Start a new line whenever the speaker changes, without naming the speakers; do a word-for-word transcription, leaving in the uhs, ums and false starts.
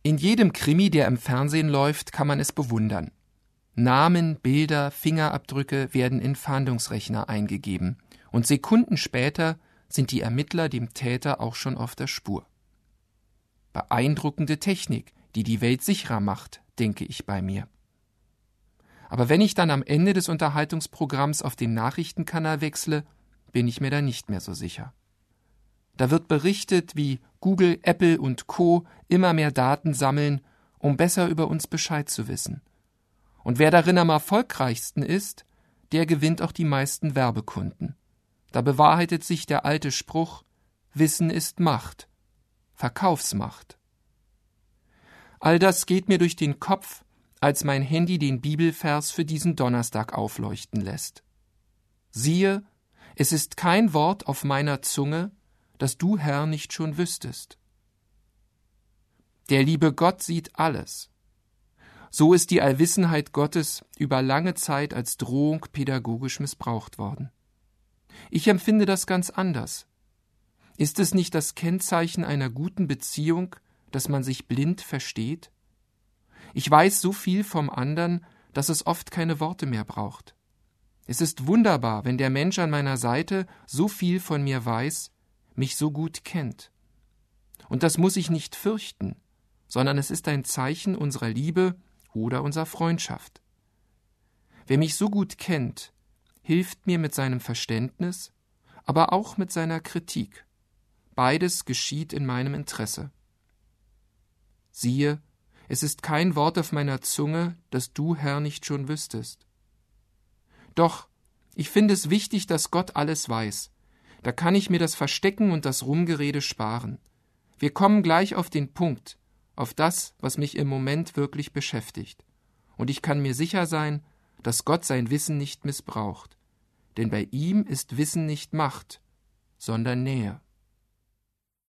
In jedem Krimi, der im Fernsehen läuft, kann man es bewundern. Namen, Bilder, Fingerabdrücke werden in Fahndungsrechner eingegeben und Sekunden später sind die Ermittler dem Täter auch schon auf der Spur. Beeindruckende Technik, die die Welt sicherer macht, denke ich bei mir. Aber wenn ich dann am Ende des Unterhaltungsprogramms auf den Nachrichtenkanal wechsle, bin ich mir da nicht mehr so sicher. Da wird berichtet, wie Google, Apple und Co. immer mehr Daten sammeln, um besser über uns Bescheid zu wissen. Und wer darin am erfolgreichsten ist, der gewinnt auch die meisten Werbekunden. Da bewahrheitet sich der alte Spruch: Wissen ist Macht, Verkaufsmacht. All das geht mir durch den Kopf, als mein Handy den Bibelvers für diesen Donnerstag aufleuchten lässt. Siehe, es ist kein Wort auf meiner Zunge, das du, Herr, nicht schon wüsstest. Der liebe Gott sieht alles. So ist die Allwissenheit Gottes über lange Zeit als Drohung pädagogisch missbraucht worden. Ich empfinde das ganz anders. Ist es nicht das Kennzeichen einer guten Beziehung, dass man sich blind versteht? Ich weiß so viel vom anderen, dass es oft keine Worte mehr braucht. Es ist wunderbar, wenn der Mensch an meiner Seite so viel von mir weiß, mich so gut kennt. Und das muss ich nicht fürchten, sondern es ist ein Zeichen unserer Liebe oder unserer Freundschaft. Wer mich so gut kennt, hilft mir mit seinem Verständnis, aber auch mit seiner Kritik. Beides geschieht in meinem Interesse. Siehe, es ist kein Wort auf meiner Zunge, das du, Herr, nicht schon wüsstest. Doch, ich finde es wichtig, dass Gott alles weiß. Da kann ich mir das Verstecken und das Rumgerede sparen. Wir kommen gleich auf den Punkt, auf das, was mich im Moment wirklich beschäftigt. Und ich kann mir sicher sein, dass Gott sein Wissen nicht missbraucht. Denn bei ihm ist Wissen nicht Macht, sondern Nähe.